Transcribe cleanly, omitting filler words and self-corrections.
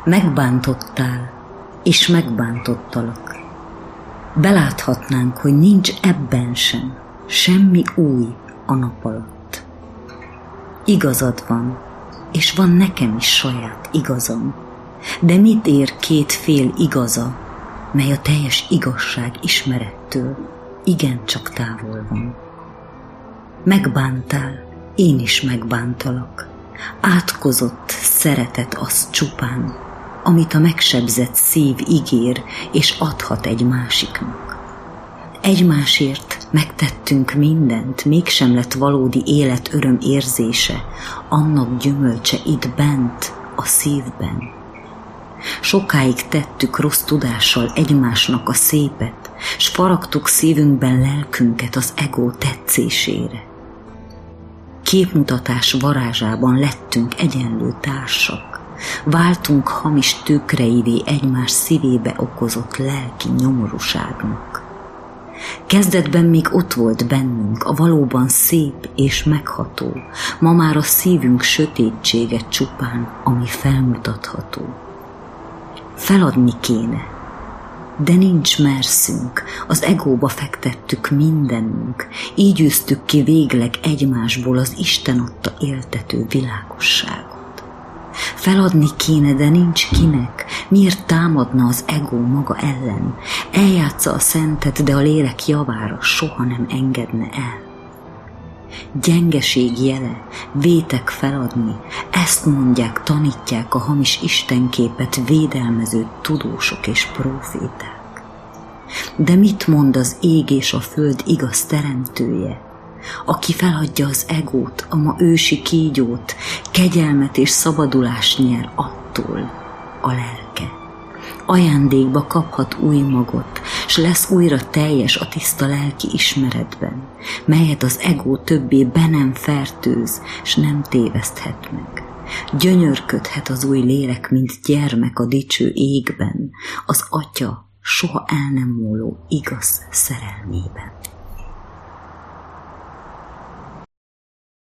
Megbántottál, és megbántottalak. Beláthatnánk, hogy nincs ebben sem semmi új a nap alatt. Igazad van, és van nekem is saját igazam, de mit ér két fél igaza, mely a teljes igazság ismerettől igencsak távol van. Megbántál, én is megbántalak. Átkozott szeretet az csupán, amit a megsebzett szív ígér, és adhat egy másiknak. Egymásért megtettünk mindent, mégsem lett valódi élet öröm érzése, annak gyümölcse itt bent, a szívben. Sokáig tettük rossz tudással egymásnak a szépet, s faragtuk szívünkben lelkünket az ego tetszésére. Képmutatás varázsában lettünk egyenlő társak, váltunk hamis tükreivé egymás szívébe okozott lelki nyomorúságnak. Kezdetben még ott volt bennünk a valóban szép és megható, ma már a szívünk sötétsége csupán, ami felmutatható. Feladni kéne, de nincs merszünk, az egóba fektettük mindenünk, így űztük ki végleg egymásból az Isten adta éltető világosságot. Feladni kéne, de nincs kinek, miért támadna az ego maga ellen, eljátsza a szentet, de a lélek javára soha nem engedne el. Gyengeség jele, vétek feladni, ezt mondják, tanítják a hamis istenképet védelmező tudósok és próféták. De mit mond az ég és a föld igaz teremtője, aki feladja az egót, a ma ősi kígyót, kegyelmet és szabadulást nyer attól a lelke. Ajándékba kaphat új magot, s lesz újra teljes a tiszta lelki ismeretben, melyet az ego többé be nem fertőz, s nem téveszthet meg. Gyönyörködhet az új lélek, mint gyermek a dicső égben, az Atya soha el nem múló igaz szerelmében.